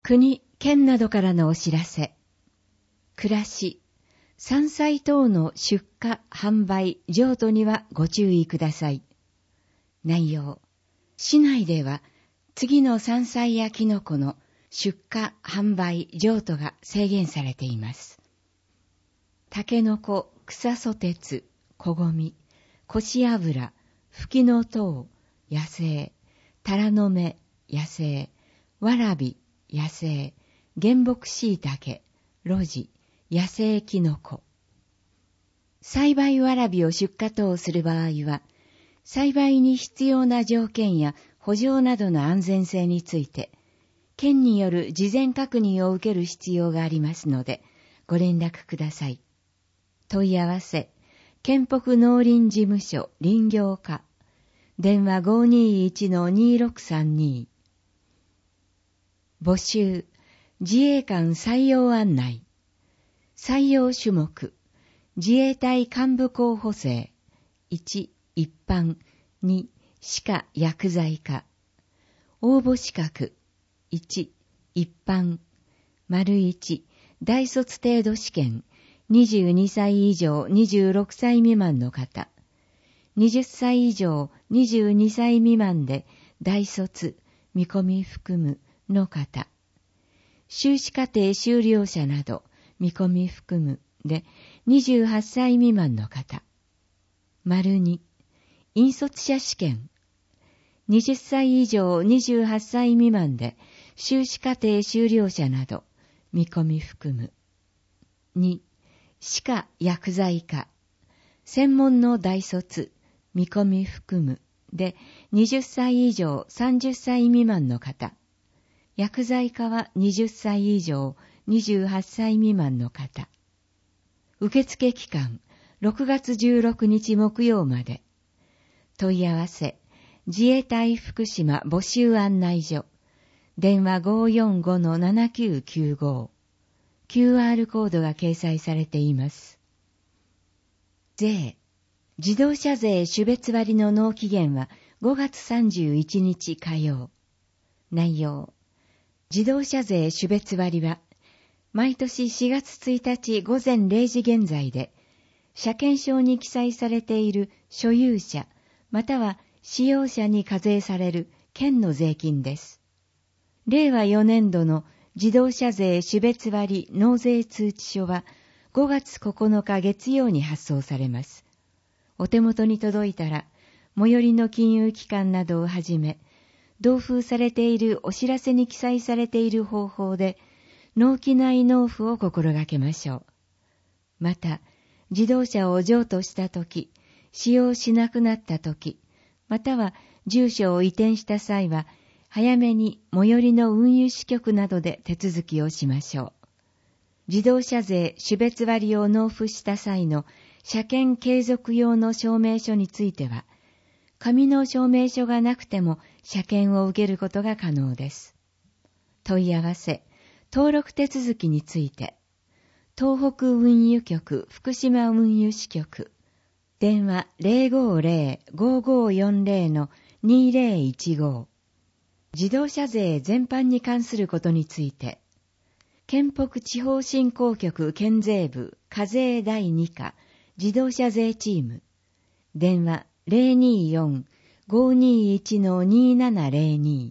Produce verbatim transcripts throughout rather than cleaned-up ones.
国、県などからのお知らせ。暮らし、山菜等の出荷、販売、譲渡にはご注意ください。内容。市内では次の山菜やキノコの出荷、販売、譲渡が制限されています。タケノコ、草ソテツ、コゴミ、コシアブラ、フキノトウ、野生、タラの芽、野生、わらび、野生、原木シイタケ、露地、野生キノコ。栽培わらびを出荷等する場合は、栽培に必要な条件や圃場などの安全性について、県による事前確認を受ける必要がありますので、ご連絡ください。問い合わせ、県北農林事務所林業課、電話 ごーにーいちのにーろくさんに。募集、自衛官採用案内。採用種目、自衛隊幹部候補生。いち、一般。に、歯科薬剤科。応募資格。いち、一般。丸いち、大卒程度試験。にじゅうにさい以上にじゅうろくさい未満の方。はたち以上にじゅうにさい未満で大卒、見込み含むの方。修士課程修了者など見込み含むでにじゅうはっさい未満の方。丸に、引率者試験。はたち以上にじゅうはっさい未満で修士課程修了者など見込み含む。に、歯科薬剤科。専門の大卒、見込み含むではたち以上さんじゅっさい未満の方。薬剤科ははたち以上にじゅうはっさい未満の方。受付期間ろくがつじゅうろくにち木曜まで。問い合わせ、自衛隊福島募集案内所。電話 ごーよんごのななきゅうきゅうご。キューアール コードが掲載されています。税。自動車税種別割の納期限はごがつさんじゅういちにち火曜。内容。自動車税種別割は、毎年しがつついたち午前れいじ現在で、車検証に記載されている所有者、または使用者に課税される県の税金です。れいわよねんどの自動車税種別割納税通知書はごがつここのか月曜に発送されます。お手元に届いたら、最寄りの金融機関などをはじめ、同封されているお知らせに記載されている方法で、納期内納付を心がけましょう。また、自動車を譲渡したとき、使用しなくなったとき、または住所を移転した際は、早めに最寄りの運輸支局などで手続きをしましょう。自動車税種別割を納付した際の車検継続用の証明書については、紙の証明書がなくても車検を受けることが可能です。問い合わせ、登録手続きについて、東北運輸局福島運輸支局、電話 ゼロごゼロ ごごよんゼロ のにゼロいちご。自動車税全般に関することについて、県北地方振興局県税部課税だいに課自動車税チーム、電話 ゼロにーよん ごにーいち のにーななゼロに。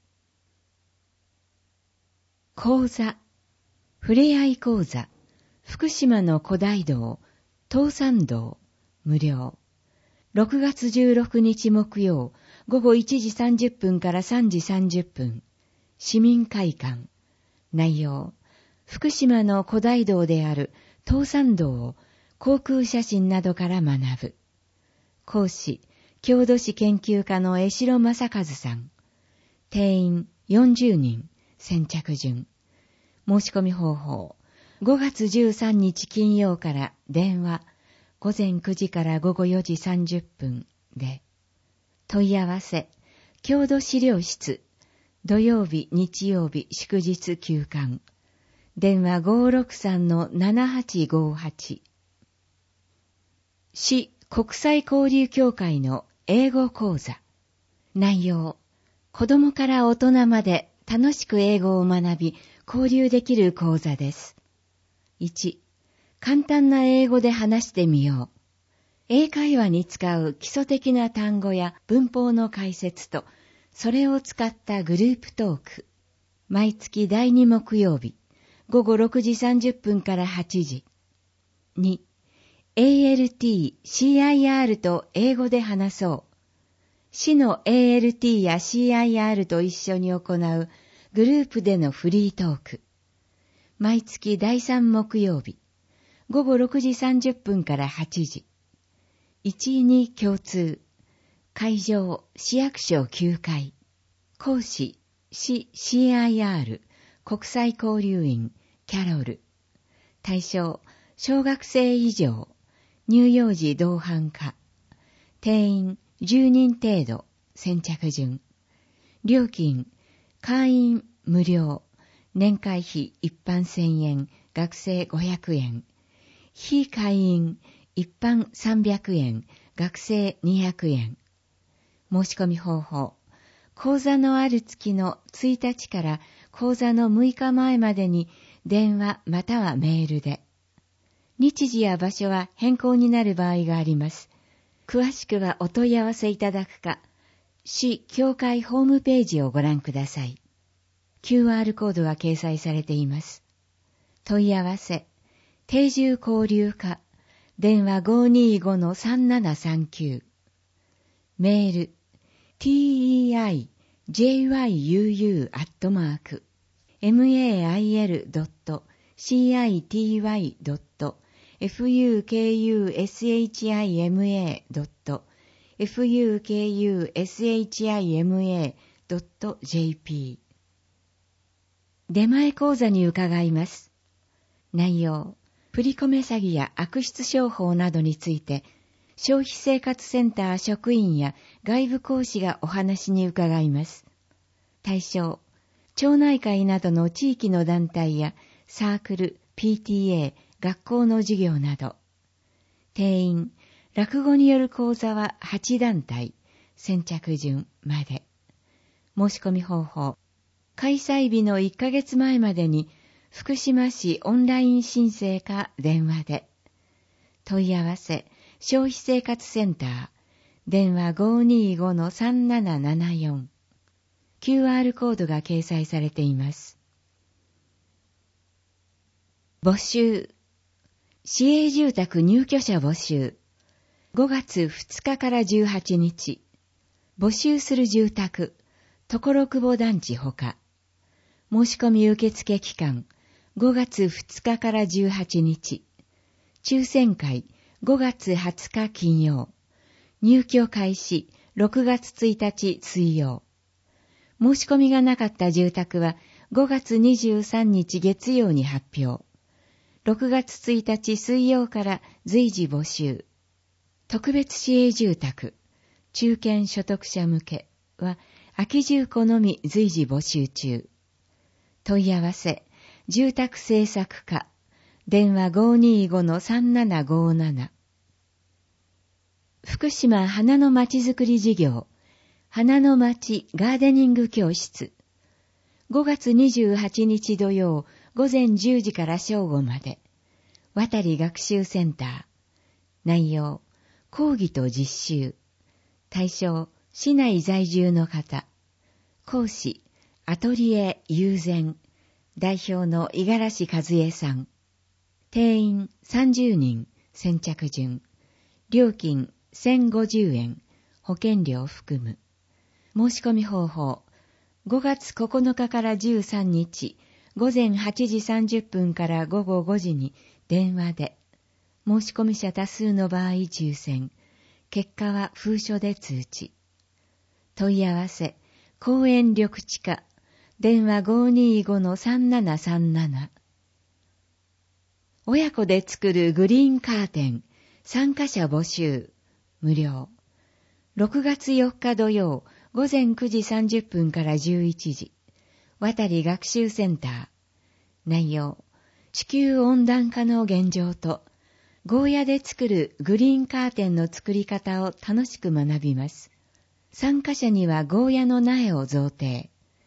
講座、ふれあい講座、福島の古代道、東山道、無料。ろくがつじゅうろくにち木曜、ごごいちじさんじゅっぷんからさんじさんじゅっぷん。市民会館。内容、福島の古代道である東山道を航空写真などから学ぶ。講師、郷土史研究家の江代正和さん。定員よんじゅうにん、先着順。申し込み方法、ごがつじゅうさんにち金曜から電話、ごぜんくじからごごよじさんじゅっぷんで。問い合わせ、郷土資料室、土曜日、日曜日、祝日休館。電話 ごーろくさんのななはちごはち。市国際交流協会の英語講座。内容、子供から大人まで楽しく英語を学び、交流できる講座です。いち、簡単な英語で話してみよう。英会話に使う基礎的な単語や文法の解説と、それを使ったグループトーク。毎月だいに木曜日、ごごろくじさんじゅっぷんからはちじ。に、エーエルティー、シーアイアール と英語で話そう。市の エーエルティー や シーアイアール と一緒に行うグループでのフリートーク。毎月だいさん木曜日、ごごろくじさんじゅっぷんからはちじ。いちに共通。会場、市役所きゅうかい。講師、市 シーアイアール、国際交流員、キャロル。対象、小学生以上。乳幼児同伴化。定員じゅうにん程度。先着順。料金、会員無料。年会費一般せんえん、学生ごひゃくえん。非会員、一般さんびゃくえん、学生にひゃくえん。申し込み方法。講座のある月のついたちから講座のむいかまえまでに電話またはメールで。日時や場所は変更になる場合があります。詳しくはお問い合わせいただくか、市協会ホームページをご覧ください。キューアール コードは掲載されています。問い合わせ、定住交流課、電話 ごーにーごのさんななさんきゅう。メール、ティーイーアイジェイワイユーユー アットマーク、メール ドット シーアイティーワイ ドット フユーケーユーエスエイチアイエムエー ドット フユーケーユーエスエイチアイエムエー ドット ジェーピー。出前講座に伺います。内容、振り込め詐欺や悪質商法などについて、消費生活センター職員や外部講師がお話に伺います。対象、町内会などの地域の団体やサークル、ピーティーエー、学校の授業など。定員、落語による講座ははち団体、先着順まで。申し込み方法。開催日のいっかげつまえまでに福島市オンライン申請か電話で。問い合わせ、消費生活センター、電話 ごーにーごのさんななななよん。キューアール コードが掲載されています。募集。市営住宅入居者募集。ごがつふつかからじゅうはちにち。募集する住宅、所久保団地ほか。申し込み受付期間、ごがつふつかからじゅうはちにち。抽選会、ごがつはつか金曜。入居開始、ろくがつついたち水曜。申し込みがなかった住宅はごがつにじゅうさんにち月曜に発表。ろくがつついたち水曜から随時募集。特別市営住宅、中堅所得者向けは空き住戸のみ随時募集中。問い合わせ、住宅政策課、電話 ごーにーごのさんななごなな。福島花のまちづくり事業、花のまちガーデニング教室。ごがつにじゅうはちにち土曜午前じゅうじから正午まで。渡り学習センター。内容、講義と実習。対象、市内在住の方。講師、アトリエ友禅。代表の五十嵐和恵さん。定員さんじゅうにん、先着順。料金せんごじゅうえん、保険料含む。申し込み方法。ごがつここのかからじゅうさんにち、午前はちじさんじゅっぷんからごごごじに電話で。申し込み者多数の場合抽選。結果は封書で通知。問い合わせ、公園緑地課、電話 ごーにーごのさんななさんなな。親子で作るグリーンカーテン、参加者募集、無料。ろくがつよっか土曜、午前くじさんじゅっぷんからじゅういちじ。渡り学習センター。内容、地球温暖化の現状と、ゴーヤで作るグリーンカーテンの作り方を楽しく学びます。参加者にはゴーヤの苗を贈呈。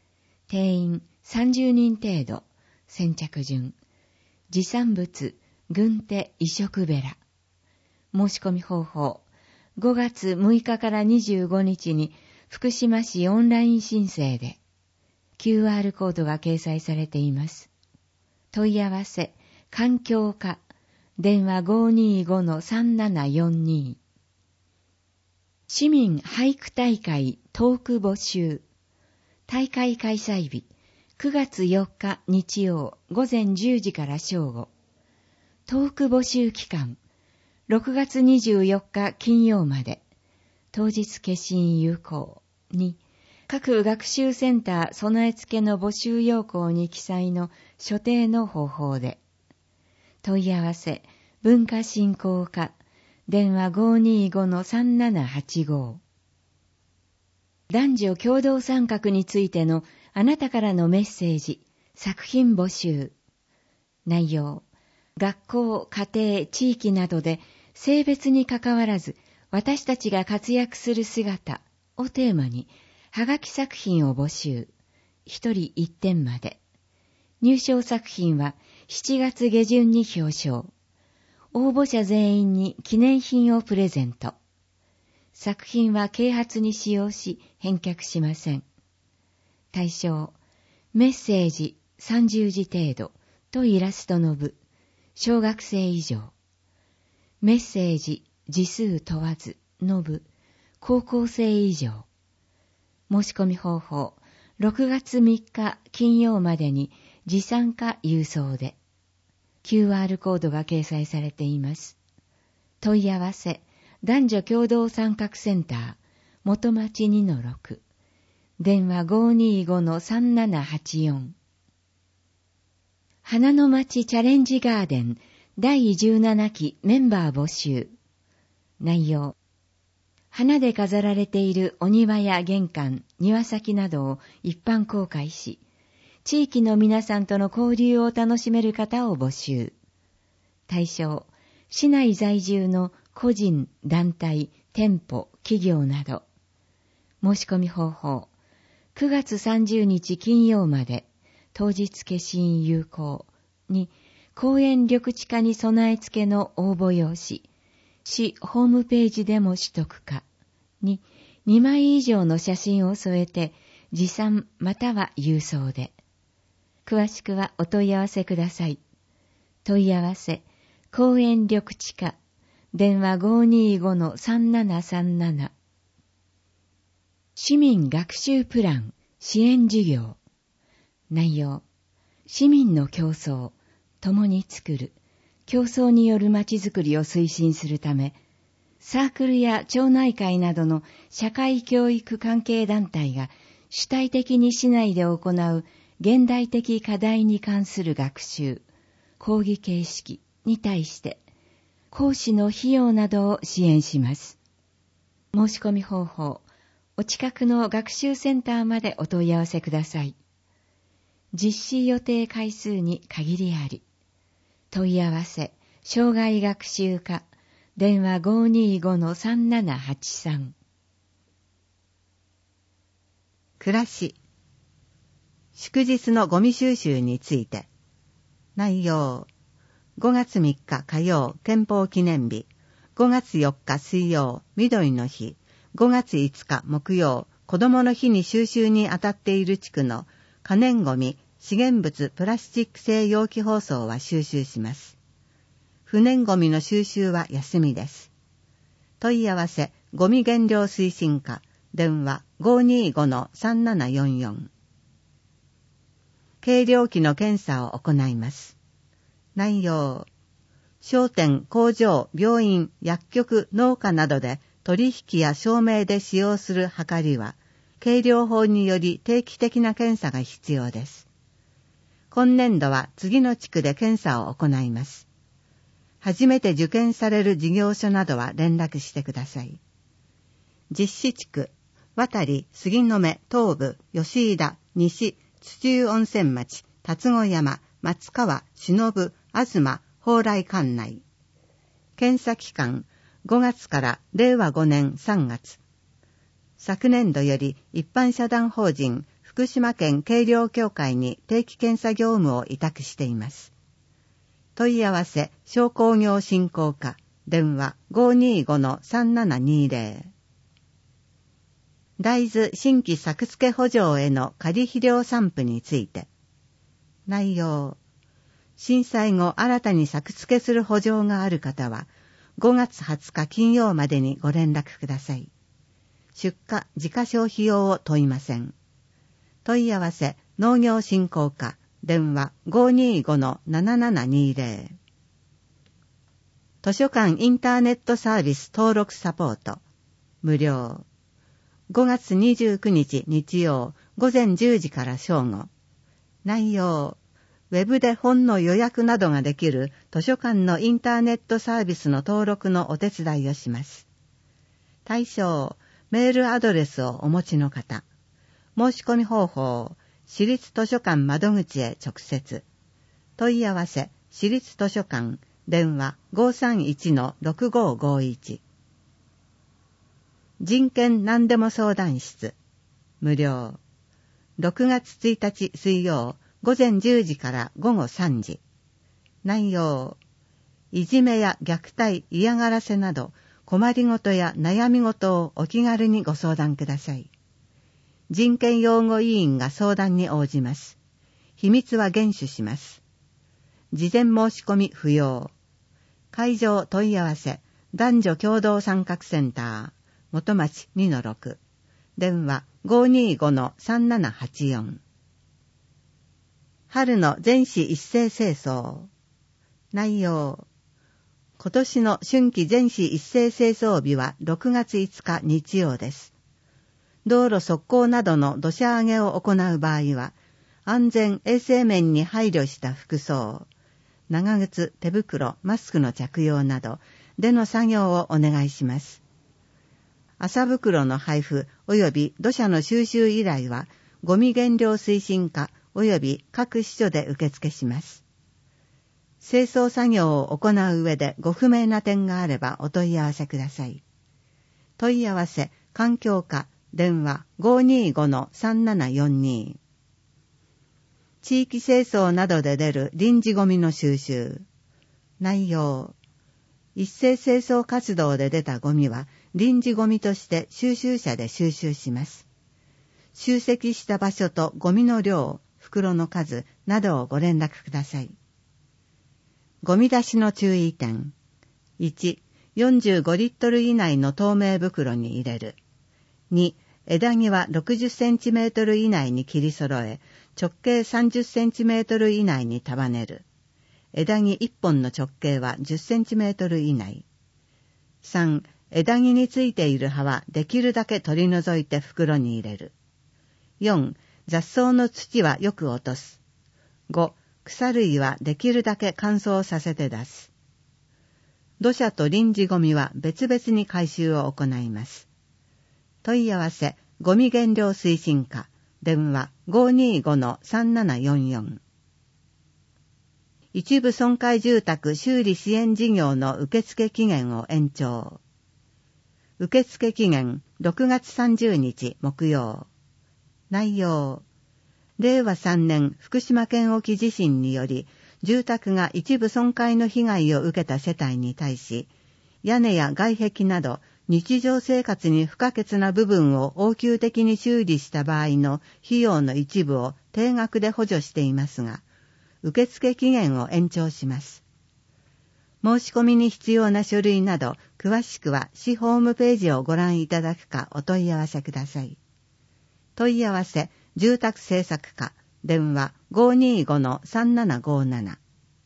定員さんじゅうにん程度、先着順。持参物、軍手移植ベラ。申し込み方法、ごがつむいかからにじゅうごにちに福島市オンライン申請で、キューアール コードが掲載されています。問い合わせ、環境課、電話 ごーにーごのさんななよんに。市民俳句大会トーク募集。大会開催日、くがつよっか日曜午前じゅうじから正午。トーク募集期間、ろくがつにじゅうよっか金曜まで。当日消印有効。に、各学習センター備え付けの募集要項に記載の所定の方法で。問い合わせ、文化振興課、電話 ごーにーごのさんななはちご。男女共同参画についてのあなたからのメッセージ、作品募集。内容、学校、家庭、地域などで性別にかかわらず私たちが活躍する姿をテーマに、はがき作品を募集。一人一点まで。入賞作品はしちがつげじゅんに表彰。応募者全員に記念品をプレゼント。作品は啓発に使用し返却しません。対象、メッセージさんじゅうじ程度とイラストの部、小学生以上。メッセージ字数問わずの部、高校生以上。申し込み方法、ろくがつみっか金曜までに持参か郵送で。キューアール コードが掲載されています。問い合わせ、男女共同参画センター、元町 にのろく。電話 ごーにーごのさんななはちよん。花の町チャレンジガーデンだいじゅうななきメンバー募集。内容、花で飾られているお庭や玄関、庭先などを一般公開し、地域の皆さんとの交流を楽しめる方を募集。対象、市内在住の個人、団体、店舗、企業など。申し込み方法、くがつさんじゅうにち金曜まで、当日消印有効。に、公園緑地課に備え付けの応募用紙。市ホームページでも取得か。に、にまい以上の写真を添えて、持参または郵送で。詳しくはお問い合わせください。問い合わせ、公園緑地課、電話 ごーにーごのさんななさんなな。市民学習プラン支援事業。内容、市民の共創、共に作る、競争によるまちづくりを推進するため、サークルや町内会などの社会教育関係団体が主体的に市内で行う現代的課題に関する学習、講義形式に対して、講師の費用などを支援します。申し込み方法、お近くの学習センターまでお問い合わせください。実施予定回数に限りあり。問い合わせ、障害学習課、電話 ごーにーごのさんななはちさん。 暮らし。祝日のゴミ収集について。内容。ごがつみっか火曜憲法記念日、ごがつよっか水曜緑の日、ごがついつか木曜子どもの日に収集に当たっている地区の可燃ゴミ、資源物プラスチック製容器包装は収集します。不燃ゴミの収集は休みです。問い合わせ、ゴミ減量推進課、電話 ごーにーごのさんななよんよん。計量器の検査を行います。内容。商店、工場、病院、薬局、農家などで取引や証明で使用する量りは、計量法により定期的な検査が必要です。今年度は次の地区で検査を行います。初めて受験される事業所などは連絡してください。実施地区、渡り、杉野目、東部、吉井田、西、土湯温泉町、龍子山、松川、忍、東、蓬莱管内。検査期間、ごがつかられいわごねんさんがつ。昨年度より一般社団法人福福島県計量協会に定期検査業務を委託しています。問い合わせ商工業振興課電話 ごーにーごのさんななにーぜろ。大豆新規作付け補助への仮肥料散布について。内容。震災後新たに作付けする補助がある方はごがつはつか金曜までにご連絡ください。出荷自家消費用を問いません。問い合わせ農業振興課電話 ごーにーごのななななにーぜろ。図書館インターネットサービス登録サポート無料。ごがつにじゅうくにち日曜午前じゅうじから正午。内容。ウェブで本の予約などができる図書館のインターネットサービスの登録のお手伝いをします。対象、メールアドレスをお持ちの方。申し込み方法、私立図書館窓口へ直接。問い合わせ、私立図書館、電話 ごーさんいちのろくごーごーいち。人権何でも相談室、無料。ろくがつついたち水曜、午前じゅうじから午後さんじ。内容。いじめや虐待、嫌がらせなど、困りごとや悩み事をお気軽にご相談ください。人権擁護委員が相談に応じます。秘密は厳守します。事前申し込み不要。会場問い合わせ、男女共同参画センター、元町 にのろく。電話 ごーにーごのさんななはちよん。春の全市一斉清掃。内容。今年の春季全市一斉清掃日はろくがついつか日曜です。道路側溝などの土砂上げを行う場合は、安全衛生面に配慮した服装、長靴、手袋、マスクの着用などでの作業をお願いします。麻袋の配布及び土砂の収集依頼は、ゴミ減量推進課及び各支所で受付します。清掃作業を行う上でご不明な点があればお問い合わせください。問い合わせ、環境課、電話 ごーにーごのさんななよんに。地域清掃などで出る臨時ゴミの収集。内容。一斉清掃活動で出たゴミは臨時ゴミとして収集車で収集します。集積した場所とゴミの量、袋の数などをご連絡ください。ゴミ出しの注意点。いち、よんじゅうごリットル以内の透明袋に入れる。に、枝木はろくじゅっセンチメートル以内に切り揃え、直径さんじゅっセンチメートル以内に束ねる。枝木いっぽんの直径はじゅっセンチメートル以内。さん、枝木についている葉はできるだけ取り除いて袋に入れる。よん、雑草の土はよく落とす。ご、草類はできるだけ乾燥させて出す。土砂と臨時ゴミは別々に回収を行います。問い合わせ、ゴミ減量推進課、電話 ごーにーごのさんななよんよん。一部損壊住宅修理支援事業の受付期限を延長。受付期限ろくがつさんじゅうにち木曜。内容。れいわさんねん福島県沖地震により住宅が一部損壊の被害を受けた世帯に対し、屋根や外壁など日常生活に不可欠な部分を応急的に修理した場合の費用の一部を定額で補助していますが、受付期限を延長します。申し込みに必要な書類など、詳しくは市ホームページをご覧いただくかお問い合わせください。問い合わせ、住宅政策課、電話 ごーにーごのさんななごなな。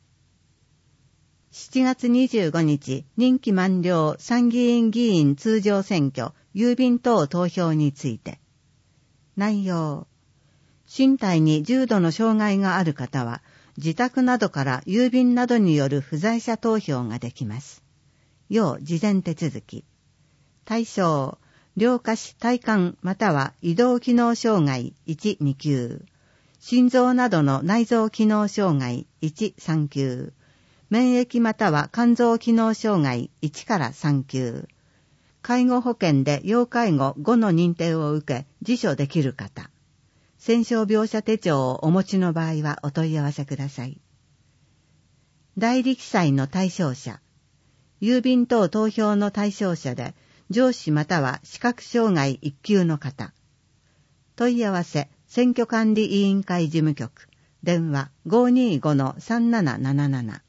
しちがつにじゅうごにち、任期満了参議院議員通常選挙、郵便等投票について。内容。身体に重度の障害がある方は、自宅などから郵便などによる不在者投票ができます。要事前手続き。対象、両下肢体幹または移動機能障害いち、にきゅう、心臓などの内臓機能障害いち、さんきゅう、免疫または肝臓機能障害いちからさんきゅう、介護保険で要介護ごの認定を受け自処できる方、 戦傷病者手帳をお持ちの場合はお問い合わせください。代理記載の対象者、郵便等投票の対象者で、上司または視覚障害一級の方。問い合わせ、選挙管理委員会事務局、電話 ごーにーごのさんなななななな。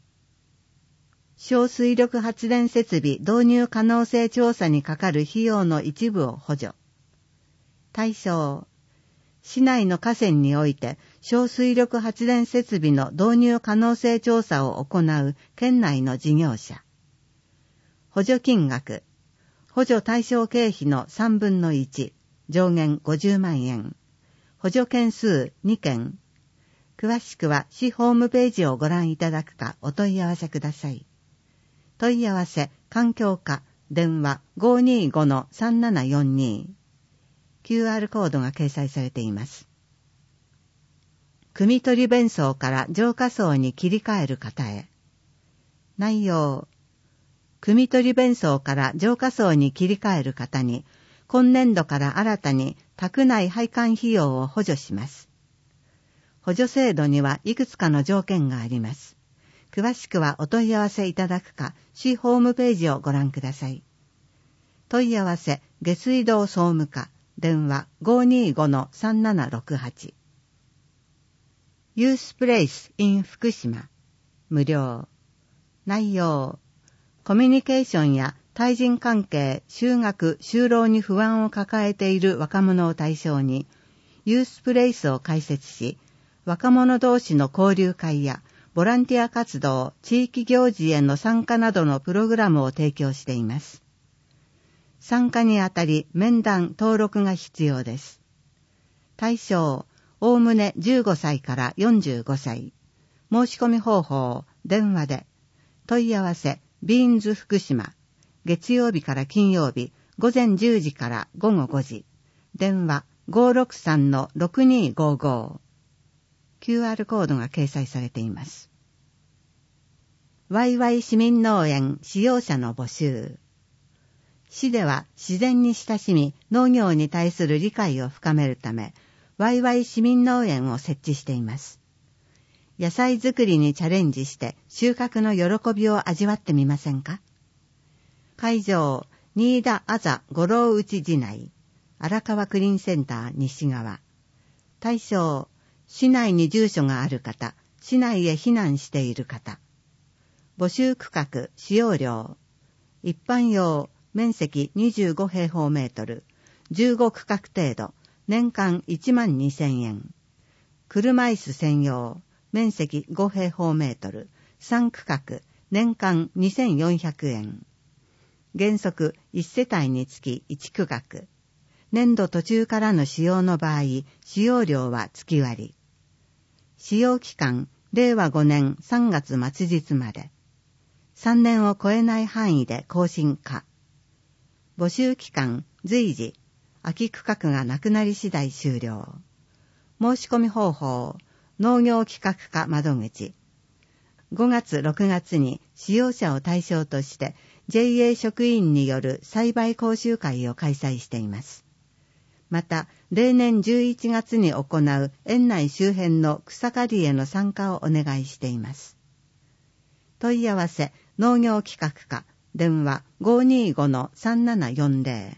小水力発電設備導入可能性調査にかかる費用の一部を補助。対象、市内の河川において小水力発電設備の導入可能性調査を行う県内の事業者。補助金額、補助対象経費のさんぶんのいち、上限ごじゅうまんえん。補助件数にけん。詳しくは市ホームページをご覧いただくかお問い合わせください。問い合わせ、環境課、電話 ごーにーごのさんななよんに。キューアール コードが掲載されています。汲み取り弁層から浄化層に切り替える方へ。内容、汲み取り弁層から浄化層に切り替える方に、今年度から新たに宅内配管費用を補助します。補助制度にはいくつかの条件があります。詳しくはお問い合わせいただくか、市ホームページをご覧ください。問い合わせ、下水道総務課、電話 ごーにーごのさんななろくはち。ユースプレイス in 福島、無料。内容、コミュニケーションや対人関係、就学、就労に不安を抱えている若者を対象に、ユースプレイスを開設し、若者同士の交流会や、ボランティア活動、地域行事への参加などのプログラムを提供しています。参加にあたり面談登録が必要です。対象、おおむねじゅうごさいからよんじゅうごさい。申し込み方法、電話で。問い合わせ、ビーンズ福島。月曜日から金曜日、ごぜんじゅうじからごごごじ。電話 ごーろくさんのろくにーごーごー。キューアール コードが掲載されています。ワイワイ市民農園使用者の募集。市では自然に親しみ農業に対する理解を深めるため、ワイワイ市民農園を設置しています。野菜作りにチャレンジして収穫の喜びを味わってみませんか？会場、新田あざ五郎内寺内、荒川クリーンセンター西側。対象、市内に住所がある方、市内へ避難している方。募集区画、使用料。一般用、面積にじゅうごへいほうメートル、じゅうご区画程度、年間いちまんにせんえん。車椅子専用、面積ごへいほうメートル、さん区画、年間にせんよんひゃくえん。原則いち世帯につきいち区画。年度途中からの使用の場合、使用料は月割り。使用期間、れいわごねんさんがつ末日まで。さんねんを超えない範囲で更新可。募集期間、随時。空き区画がなくなり次第終了。申し込み方法、農業企画課窓口。ごがつろくがつに使用者を対象として ジェイエー 職員による栽培講習会を開催しています。また、例年じゅういちがつに行う園内周辺の草刈りへの参加をお願いしています。問い合わせ、農業企画課、電話 ごーにーごのさんななよんぜろ。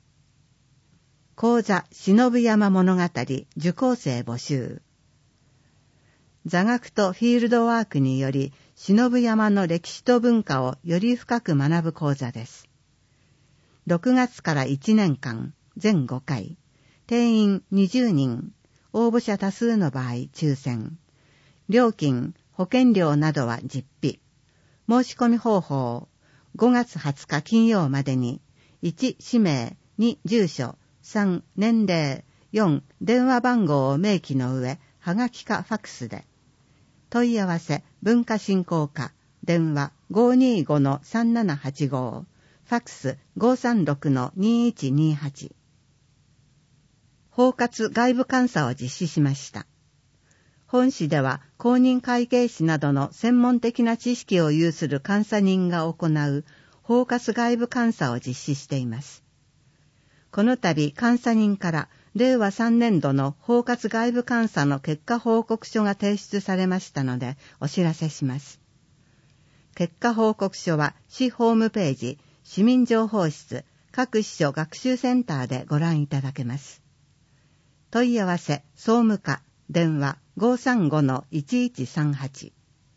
講座、忍山物語、受講生募集。座学とフィールドワークにより、忍山の歴史と文化をより深く学ぶ講座です。ろくがつからいちねんかん、全ごかい。定員にじゅうにん、応募者多数の場合抽選。料金、保険料などは実費。申し込み方法、ごがつはつか金曜までに、いち氏名、に住所、さん年齢、よん電話番号を明記の上、はがきかファクスで。問い合わせ、文化振興課、電話 ごーにーごのさんななはちご、ファクス ごーさんろくのにいちにはち。包括外部監査を実施しました。本市では公認会計士などの専門的な知識を有する監査人が行う包括外部監査を実施しています。この度監査人かられいわさんねんどの包括外部監査の結果報告書が提出されましたのでお知らせします。結果報告書は市ホームページ、市民情報室、各市所学習センターでご覧いただけます。問い合わせ、総務課、電話 ごーさんごのいちいちさんはち。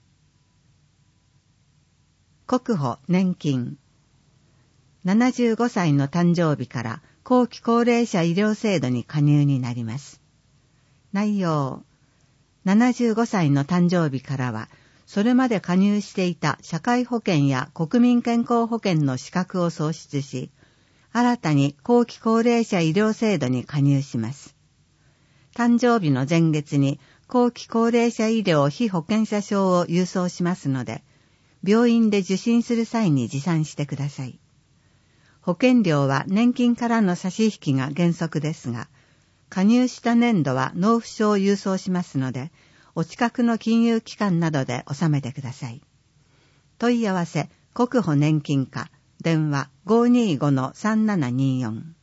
国保年金。ななじゅうごさいの誕生日から後期高齢者医療制度に加入になります。内容。ななじゅうごさいの誕生日からは、それまで加入していた社会保険や国民健康保険の資格を創出し、新たに後期高齢者医療制度に加入します。誕生日の前月に後期高齢者医療被保険者証を郵送しますので、病院で受診する際に持参してください。保険料は年金からの差し引きが原則ですが、加入した年度は納付書を郵送しますので、お近くの金融機関などで納めてください。問い合わせ、国保年金課、電話 ごーにーごのさんななにーよん。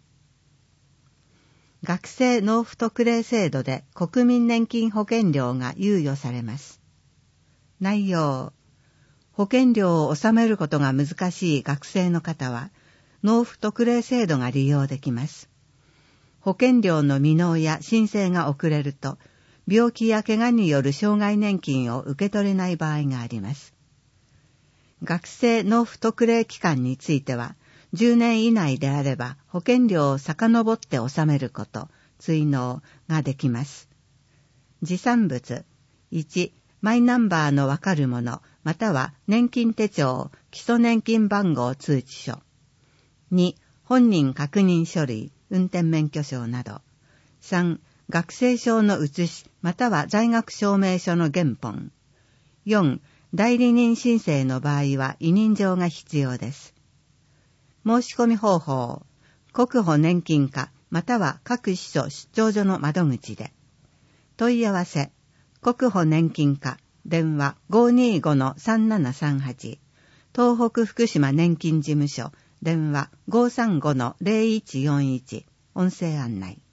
学生納付特例制度で国民年金保険料が猶予されます。内容。保険料を納めることが難しい学生の方は、納付特例制度が利用できます。保険料の未納や申請が遅れると、病気や怪我による障害年金を受け取れない場合があります。学生納付特例期間については、じゅうねん以内であれば保険料を遡って納めること、追納ができます。持参物。いち、マイナンバーのわかるもの、または年金手帳、基礎年金番号通知書。に、本人確認書類、運転免許証など。さん、学生証の写し、または在学証明書の原本。よん、代理人申請の場合は委任状が必要です。申し込み方法、国保年金課、または各市所出張所の窓口で。問い合わせ、国保年金課、電話 ごーにーごのさんななさんはち。東北福島年金事務所、電話 ごーさんごのぜろいちよんいち。音声案内。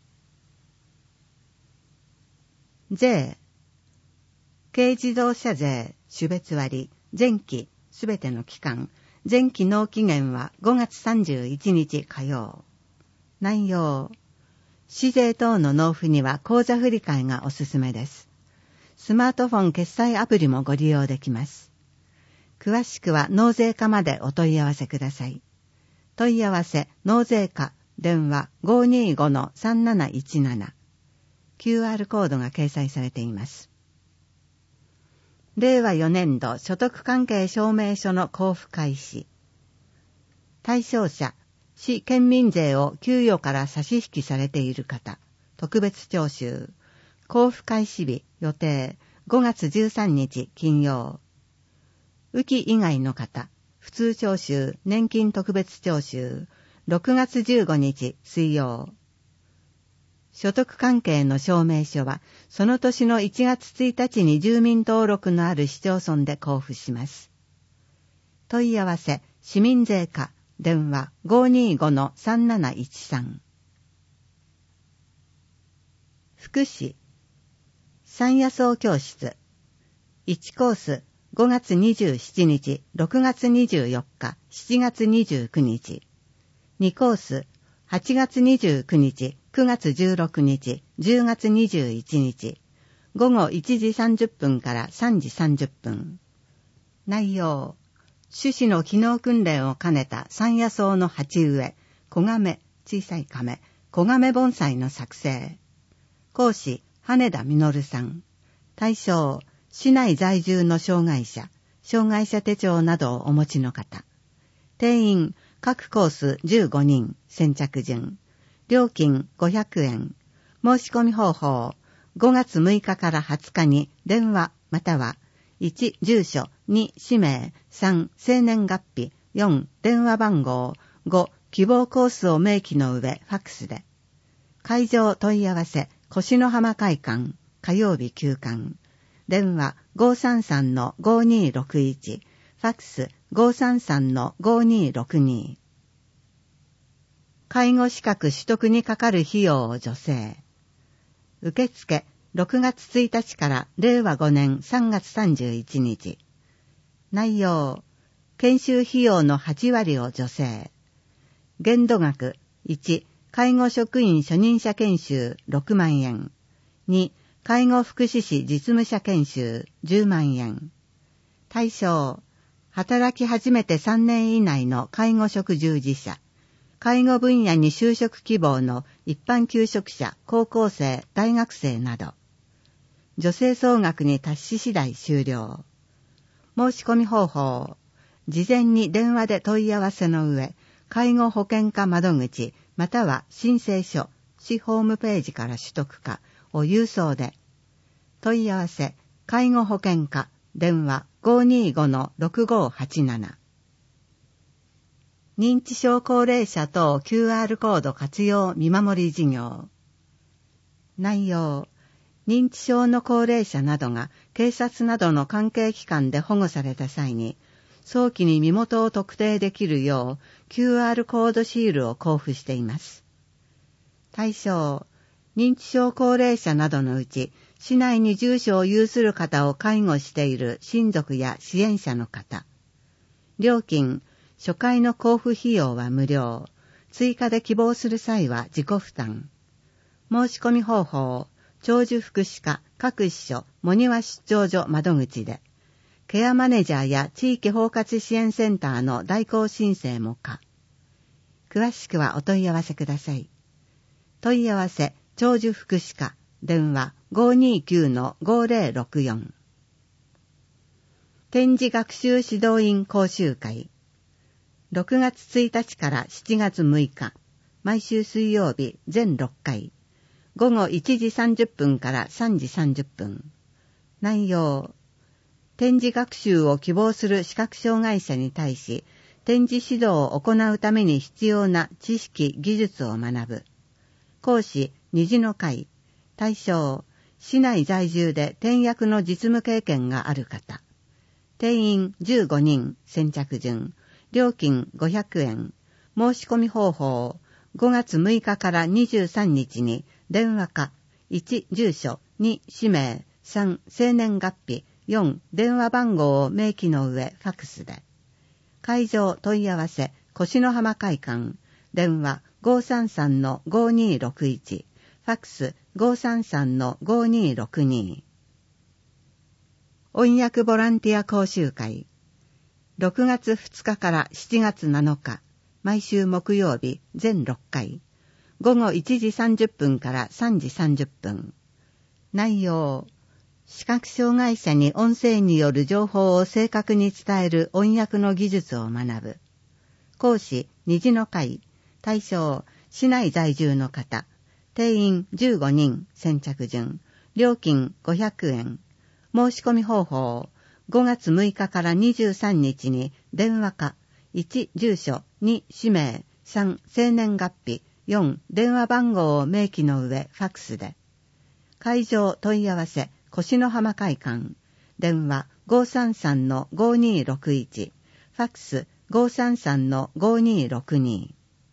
税。軽自動車税、種別割、前期、すべての期間、前期納期限はごがつさんじゅういちにち火曜。内容。市税等の納付には口座振替がおすすめです。スマートフォン決済アプリもご利用できます。詳しくは納税課までお問い合わせください。問い合わせ、納税課、電話 ごーにーごのさんなないちなな。キューアール コードが掲載されています。れいわよねんど所得関係証明書の交付開始。対象者、市県民税を給与から差し引きされている方、特別徴収。交付開始日、予定、ごがつじゅうさんにち金曜。雨季以外の方、普通徴収、年金特別徴収、ろくがつじゅうごにち水曜。所得関係の証明書は、その年のいちがつついたちに住民登録のある市町村で交付します。問い合わせ、市民税課、電話 ごーにーごのさんなないちさん。福祉。山野草教室。いちコース、ごがつにじゅうしちにち、ろくがつにじゅうよっか、しちがつにじゅうくにち。にコース、はちがつにじゅうくにち、くがつじゅうろくにち、じゅうがつにじゅういちにち。ごごいちじさんじゅっぷんからさんじさんじゅっぷん。内容。種子の機能訓練を兼ねた山野草の鉢植え、小亀、小さい亀、小亀盆栽の作成。講師、羽田実さん。対象、市内在住の障害者、障害者手帳などをお持ちの方。定員、各コースじゅうごにん、先着順。料金ごひゃくえん。申し込み方法、ごがつむいかからはつかに電話またはいち住所、に氏名、さん生年月日、よん電話番号、ご希望コースを明記の上ファックスで。会場問い合わせ、越野浜会館、火曜日休館。電話 ごーさんさんのごーにーろくいち、ファックス ごーさんさんのごーにーろくに。 介護資格取得にかかる費用を助成。受付ろくがつついたちかられいわごねんさんがつさんじゅういちにち。内容、研修費用のはちわりを助成。限度額いち、介護職員初任者研修ろくまんえん。に、介護福祉士実務者研修じゅうまんえん。対象、働き始めてさんねん以内の介護職従事者。介護分野に就職希望の一般求職者、高校生、大学生など。助成総額に達し次第終了。申し込み方法。事前に電話で問い合わせの上、介護保険課窓口、または申請書、市ホームページから取得か、を郵送で。問い合わせ、介護保険課、電話 ごーにーごのろくごーはちなな。認知症高齢者等 キューアール コード活用見守り事業。内容、認知症の高齢者などが警察などの関係機関で保護された際に、早期に身元を特定できるよう キューアール コードシールを交付しています。対象、認知症高齢者などのうち、市内に住所を有する方を介護している親族や支援者の方。料金、初回の交付費用は無料。追加で希望する際は自己負担。申し込み方法、長寿福祉課各支所茂庭出張所窓口で、ケアマネージャーや地域包括支援センターの代行申請も可。詳しくはお問い合わせください。問い合わせ、長寿福祉課、電話 ごーにーきゅうのごーぜろろくよん。展示学習指導員講習会。ろくがつついたちからしちがつむいか、毎週水曜日全ろっかい、ごごいちじさんじゅっぷんからさんじさんじゅっぷん。内容、展示学習を希望する視覚障害者に対し、展示指導を行うために必要な知識・技術を学ぶ。講師、虹の会。対象、市内在住で転訳の実務経験がある方。定員じゅうごにん、先着順。料金ごひゃくえん。申し込み方法、ごがつむいかからにじゅうさんにちに電話か、いち住所、に氏名、さん生年月日、よん電話番号を明記の上ファクスで。会場問い合わせ、越野浜会館、電話 ごーさんさんのごーにーろくいち、ファクス ごーさんさんのごーにーろくに。音訳ボランティア講習会。ろくがつふつかからしちがつなのか、毎週木曜日全ろっかい、ごごいちじさんじゅっぷんからさんじさんじゅっぷん。内容、視覚障害者に音声による情報を正確に伝える音訳の技術を学ぶ。講師、虹の会。対象、市内在住の方。定員じゅうごにん、先着順。料金ごひゃくえん。申し込み方法、ごがつむいかからにじゅうさんにちに電話か、いち住所、に氏名、さん生年月日、よん電話番号を明記の上ファクスで。会場問い合わせ、越野浜会館。電話 ごーさんさんのごーにーろくいち、ファクス ごーさんさんのごーにーろくに。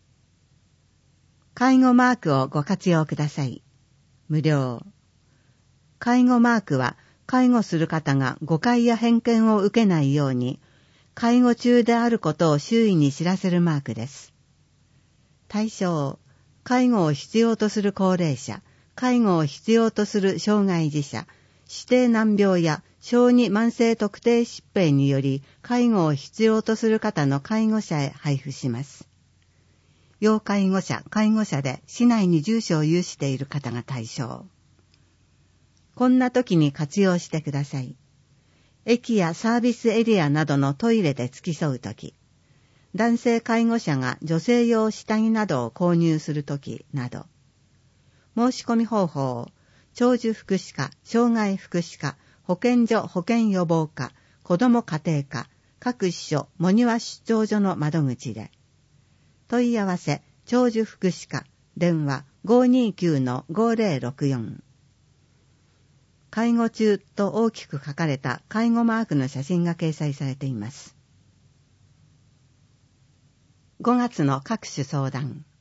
介護マークをご活用ください。無料。介護マークは、介護する方が誤解や偏見を受けないように、介護中であることを周囲に知らせるマークです。対象、介護を必要とする高齢者、介護を必要とする障害児者、指定難病や小児慢性特定疾病により介護を必要とする方の介護者へ配布します。要介護者、介護者で市内に住所を有している方が対象。こんな時に活用してください。駅やサービスエリアなどのトイレで付き添うとき、男性介護者が女性用下着などを購入するときなど。申し込み方法、長寿福祉課、障害福祉課、保健所保健予防課、子ども家庭課、各支所、茂庭出張所の窓口で。問い合わせ、長寿福祉課、電話 ごーにーきゅうのごーぜろろくよん。介護中と大きく書かれた介護マークの写真が掲載されています。ごがつの各種相談。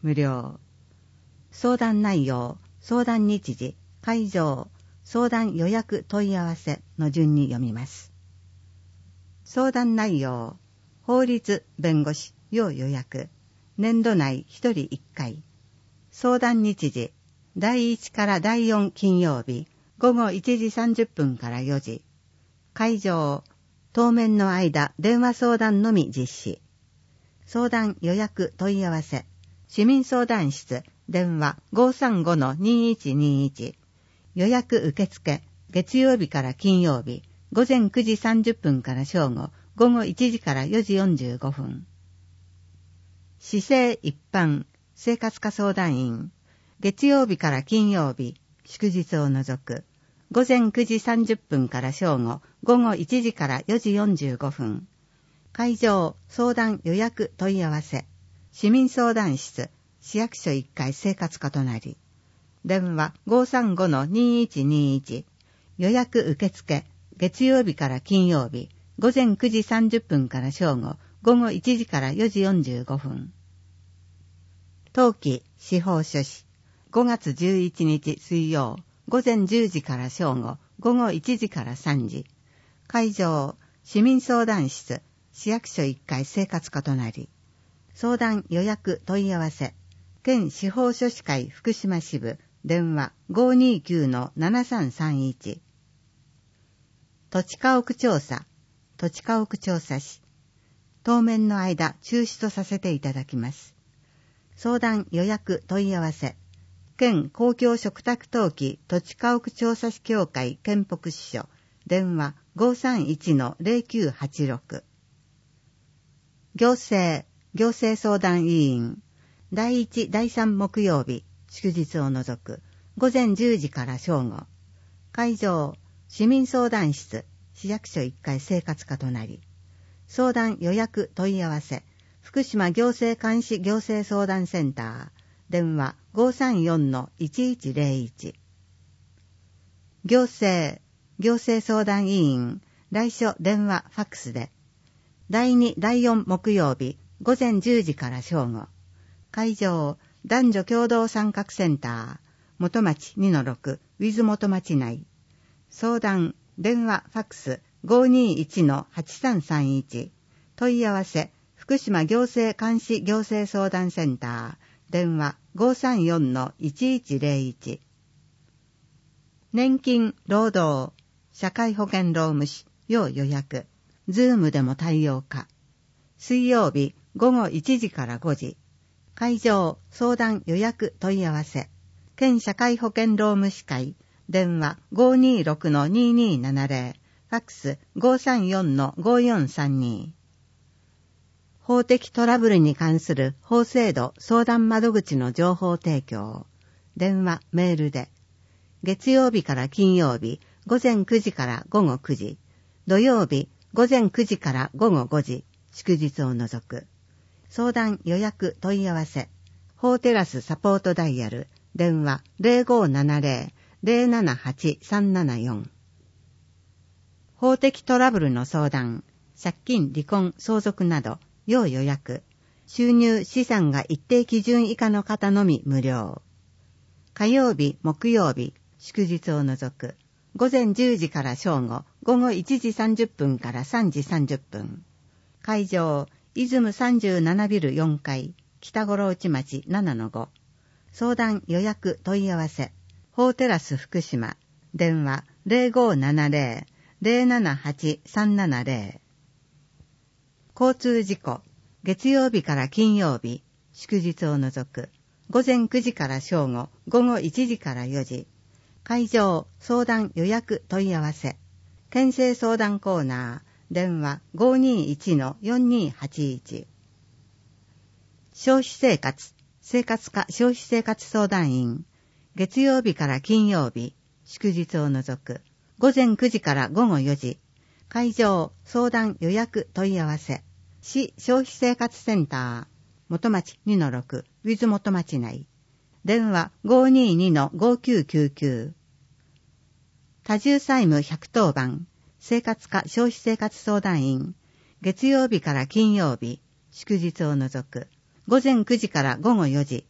無料。相談内容、相談日時、会場、相談予約問い合わせの順に読みます。相談内容、法律弁護士要予約、年度内ひとりいっかい。相談日時、だいいちからだいよん金曜日、ごごいちじさんじゅっぷんからよじ。会場、当面の間電話相談のみ実施。相談予約問い合わせ、市民相談室、電話 ごさんごのにいちにいち。予約受付、月曜日から金曜日、ごぜんくじさんじゅっぷんから正午、ごごいちじからよじよんじゅうごふん。市政一般、生活課相談員、月曜日から金曜日、祝日を除く、ごぜんくじさんじゅっぷんから正午、ごごいちじからよじよんじゅうごふん。会場、相談予約問い合わせ、市民相談室、市役所いっかい生活課隣。電話 ごさんごのにいちにいち。予約受付、月曜日から金曜日、ごぜんくじさんじゅっぷんから正午、ごごいちじからよじよんじゅうごふん。当期司法書士、ごがつじゅういちにち水曜、ごぜんじゅうじから正午、ごごいちじからさんじ。会場、市民相談室、市役所いっかい生活課隣。相談予約問い合わせ、県司法書士会福島支部、電話 ごにきゅうのななさんさんいち。土地家屋調査、土地家屋調査士。当面の間中止とさせていただきます。相談予約問い合わせ、県公共嘱託登記土地家屋調査士協会県北支所、電話 ごさんいちのぜろきゅうはちろく。行政、行政相談委員、だいいち、だいさん木曜日、祝日を除く、ごぜんじゅうじから正午。会場、市民相談室、市役所いっかい生活課となり。相談予約問い合わせ、福島行政監視行政相談センター、電話 ごさんよんのいちいちぜろいち。行政、行政相談委員、来所電話ファックスで、だいに、だいよん木曜日、ごぜんじゅうじから正午。会場、男女共同参画センター、元町 にのろく、ウィズ元町内。相談、電話、ファックス ごにいちのはちさんさんいち。問い合わせ、福島行政監視行政相談センター、電話 ごさんよんのいちいちぜろいち。年金、労働、社会保険労務士、要予約。ズームでも対応可。水曜日、ごごいちじからごじ。会場、相談予約問い合わせ。県社会保険労務士会、電話 ごにろくのににななぜろ、ファックス ごさんよんのごよんさんに。法的トラブルに関する法制度相談窓口の情報提供。電話、メールで。月曜日から金曜日、ごぜんくじからごごくじ。土曜日、ごぜんくじからごごごじ。祝日を除く。相談予約問い合わせ。法テラスサポートダイヤル。電話 ぜろごななぜろ ぜろななはち さんななよん。法的トラブルの相談。借金、離婚、相続など。要予約。収入、資産が一定基準以下の方のみ無料。火曜日、木曜日、祝日を除く。ごぜんじゅうじから正午、ごごいちじさんじゅっぷんからさんじさんじゅっぷん。会場、出雲さんじゅうななビルよんかい、北五郎内町 ななのご。相談予約問い合わせ。法テラス福島。電話 ぜろごななぜろ ぜろななはち さんななぜろ。交通事故。月曜日から金曜日、祝日を除く。ごぜんくじから正午、ごごいちじからよじ。会場、相談予約問い合わせ。県政相談コーナー。電話 ごにいちのよんにはちいち。消費生活、生活課消費生活相談員。月曜日から金曜日、祝日を除く。ごぜんくじからごごよじ。会場、相談予約問い合わせ。市消費生活センター。元町 にのろく、ウィズ元町内。電話 ごににのごきゅうきゅうきゅう。多重債務ひゃくとおばん。生活課消費生活相談員。月曜日から金曜日、祝日を除く。ごぜんくじからごごよじ。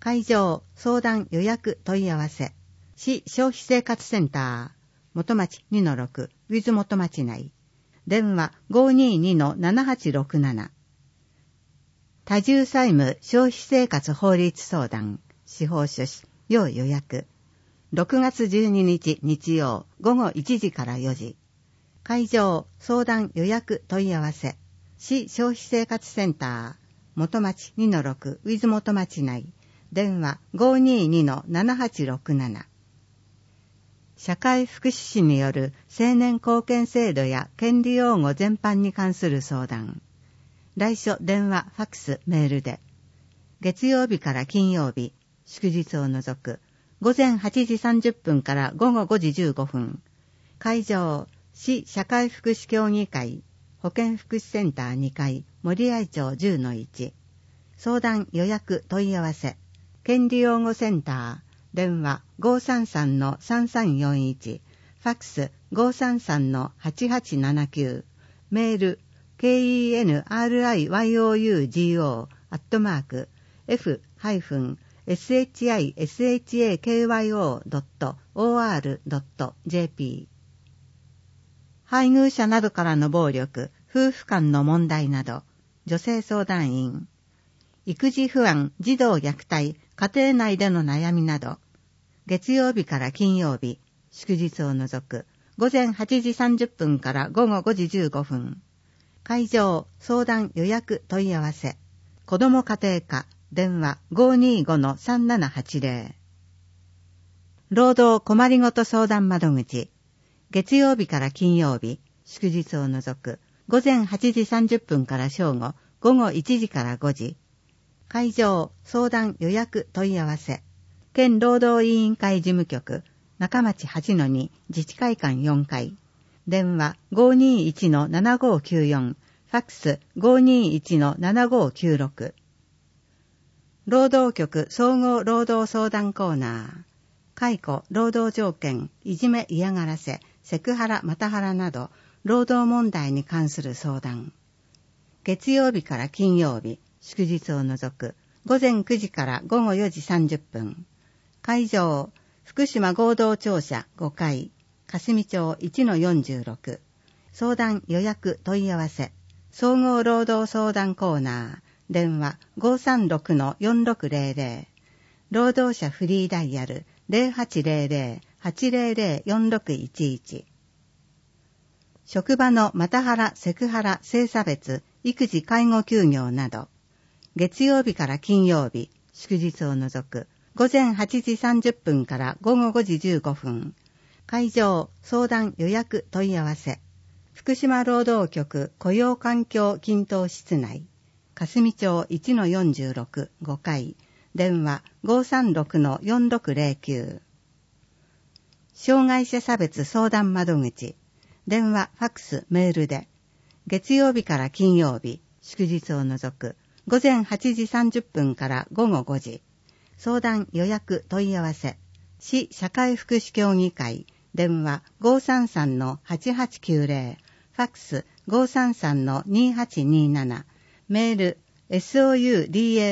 会場相談予約問い合わせ。市消費生活センター元町 にのろく ウィズ元町内。電話 ごーにーにーななはちろくなな。多重債務消費生活法律相談司法書士要予約。ろくがつじゅうににち日曜午後いちじからよじ。会場相談予約問い合わせ。市消費生活センター元町 にのろく ウィズ元町内。電話 ごーにーにーななはちろくなな。社会福祉士による青年貢献制度や権利擁護全般に関する相談。来所電話、ファックス、メールで。月曜日から金曜日、祝日を除く、午前はちじさんじゅっぷんから午後ごじじゅうごふん。会場、市社会福祉協議会、保健福祉センターにかい、森合町 じゅうのいち。相談予約問い合わせ。権利擁護センター、電話 ごーさんさんのさんさんよんいち、ファックス ごーさんさんのはちはちななきゅう、メール ケーイーエヌアールアイワイオーユージーオー アットマーク エフ ハイフン エスエイチアイエスエイチエーケーワイオー ドット オーアール ドット ジェーピー。配偶者などからの暴力、夫婦間の問題など、女性相談員、育児不安、児童虐待、家庭内での悩みなど、月曜日から金曜日、祝日を除く、午前はちじさんじゅっぷんから午後ごじじゅうごふん。会場、相談予約問い合わせ。子ども家庭課、電話 ごーにーごのさんななはちゼロ。労働困りごと相談窓口。月曜日から金曜日、祝日を除く、午前はちじさんじゅっぷんから正午、午後いちじからごじ。会場、相談予約問い合わせ。県労働委員会事務局、中町 はちのに 自治会館よんかい。電話 ごーにーいちのななごーきゅうよん、ファックス ごーにーいちのななごーきゅうろく。労働局総合労働相談コーナー。解雇、労働条件、いじめ嫌がらせ、セクハラ、マタハラなど、労働問題に関する相談。月曜日から金曜日、祝日を除く、午前くじから午後よじさんじゅっぷん。会場、福島合同庁舎ごかい、霞町 いちのよんじゅうろく。相談予約問い合わせ。総合労働相談コーナー。電話 ごーさんろくのよんろくゼロゼロ。労働者フリーダイヤル ゼロはちゼロゼロ はちゼロゼロ よんろくいちいち。職場のマタハラ、セクハラ、性差別、育児介護休業など。月曜日から金曜日、祝日を除く、午前はちじさんじゅっぷんから午後ごじじゅうごふん。会場、相談予約問い合わせ。福島労働局雇用環境均等室内。霞町 いちのよんじゅうろく ごかい。電話 ごーさんろくのよんろくゼロきゅう。障害者差別相談窓口。電話、ファックス、メールで。月曜日から金曜日、祝日を除く、午前はちじさんじゅっぷんから午後ごじ。相談予約問い合わせ。市社会福祉協議会。電話 ごーさんさんのはちはちきゅうゼロ。ファックス ごーさんさんのにはちにーなな。メール ソウダン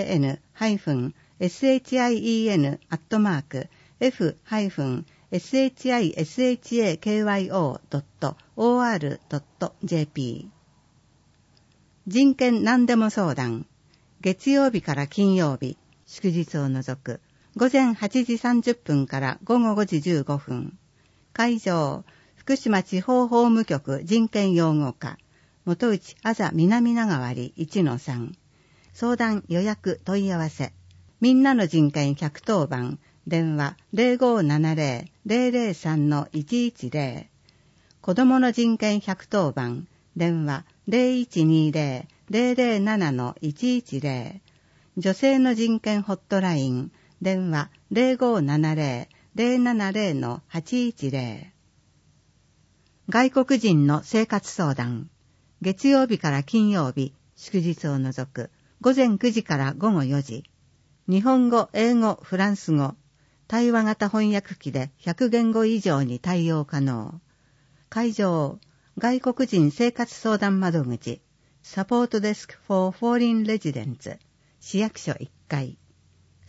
シン アットマーク エフ シー シー シー ケー ワイ オー ドット オーアール ドット ジェーピー。人権何でも相談。月曜日から金曜日、祝日を除く、午前はちじさんじゅっぷんから午後ごじじゅうごふん。会場、福島地方法務局人権擁護課、元内あざ南長割 いちのさん。相談予約問い合わせ。みんなの人権ひゃくとおばん。電話 ゼロごーななゼロ ゼロゼロさんのいちいちゼロ。子どもの人権ひゃくとおばん。電話 ゼロいちにゼロ ゼロゼロななのいちいちゼロ。女性の人権ホットライン。電話 ゼロごーななゼロ ゼロななゼロのはちいちゼロ。外国人の生活相談。月曜日から金曜日、祝日を除く、午前くじから午後よじ。日本語、英語、フランス語、対話型翻訳機でひゃくげんご以上に対応可能。会場、外国人生活相談窓口、サポートデスク for Foreign Residents、市役所いっかい。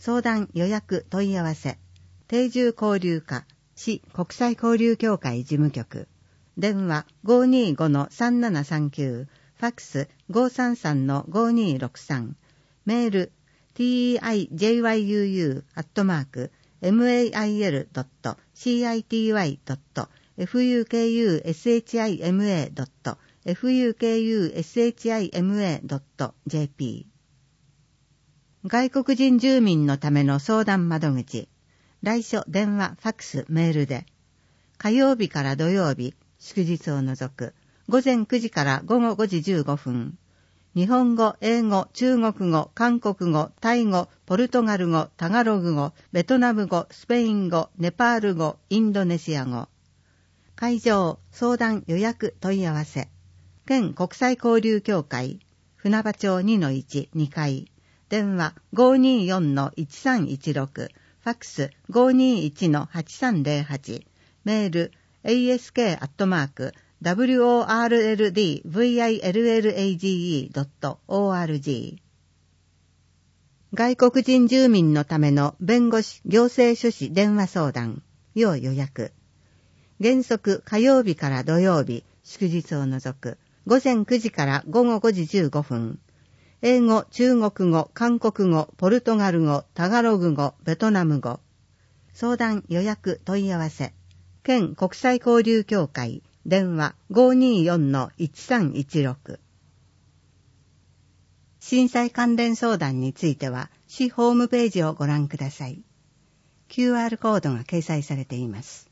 相談予約問い合わせ、定住交流課、市国際交流協会事務局、電話 ごーにーごのさんななさんきゅう、ファックス ごーさんさんのごーにーろくさん、メール ティーアイジェイワイユーユー アットマーク エムエーアイエル ドット シーアイティーワイ ドット エフユーケーユーエスエイチアイエムエー ドット エフユーケーユーエスエイチアイエムエー ドット ジェーピー。外国人住民のための相談窓口、来所電話ファックスメールで、火曜日から土曜日祝日を除く午前くじから午後ごじじゅうごふん、日本語、英語、中国語、韓国語、タイ語、ポルトガル語、タガログ語、ベトナム語、スペイン語、ネパール語、インドネシア語。会場、相談予約問い合わせ。県国際交流協会、船場町 にのいち、にかい。電話 ごーにーよんのいちさんいちろく、ファックス ごーにーいちのはちさんゼロはち、メール エーエスケー アットマーク ダブリューオーアールエルディーブイアイエルエルエージーイー ドット オーアールジー。外国人住民のための弁護士行政書士電話相談、要予約。原則火曜日から土曜日、祝日を除く午前くじから午後ごじじゅうごふん。英語、中国語、韓国語、ポルトガル語、タガログ語、ベトナム語。相談予約問い合わせ。県国際交流協会、電話 ごーにーよんのいちさんいちろく。震災関連相談については、市ホームページをご覧ください。キューアール コードが掲載されています。